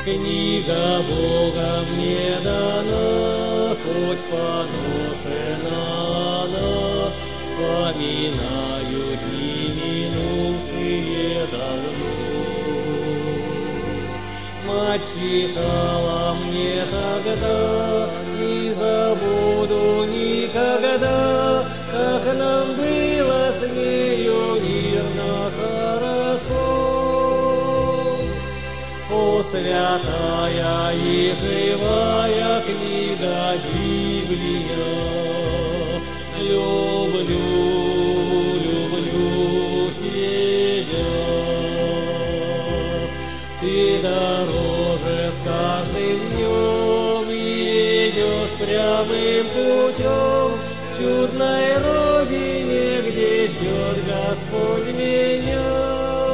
Книга Бога мне дана, хоть поношена она, вспоминаю дни минувшие давно. Мать читала мне тогда, не забуду никогда, как нам было с нею мирно хорошо. О, святая и живая книга Библия, люблю, люблю тебя. Ты дороже с каждым днем и ведешь прямым путем к чудной родине, где ждет Господь меня.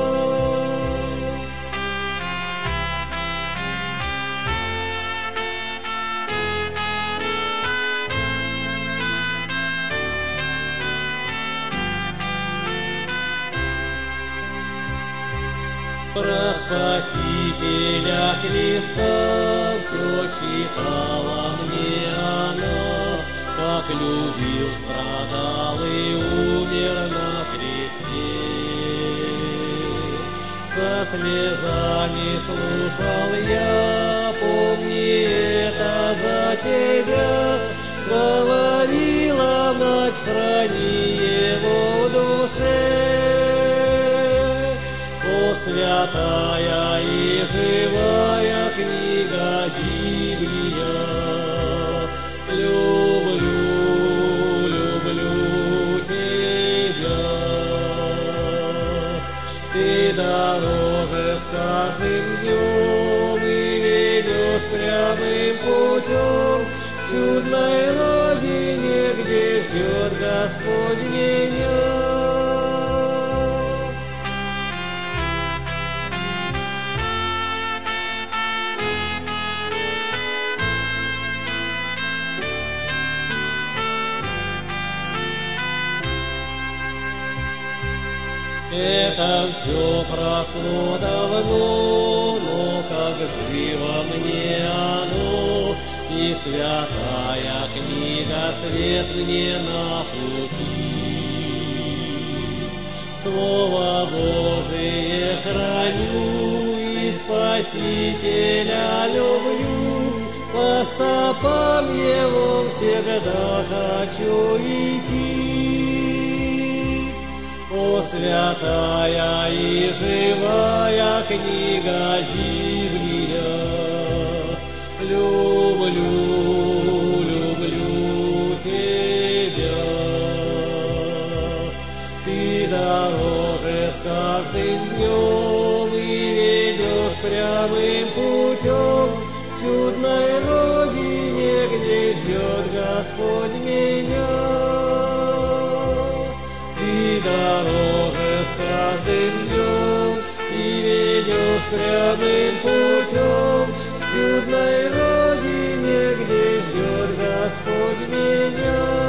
Про Спасителя Христа все читала мне она, как любил, страдал и умер на кресте. Со слезами слушал я, помни это за тебя, говорила мать, храни его в душе. Святая и живая книга Библия, люблю, люблю тебя. Ты дороже с каждым днем и ведешь прямым путем к чудной родине, где ждет Господь меня. Это все прошло давно, но как живо мне оно, и святая книга свет мне на пути. Слово Божие храню и Спасителя люблю, по стопам Его всегда хочу идти. О, святая и живая книга Библия, люблю, люблю тебя. Ты дороже с каждым днем и ведешь прямым путем к чудной родине, где ждет Господь меня. Ты дороже с каждым днем и ведешь прямым путем к чудной родине, где ждет Господь меня.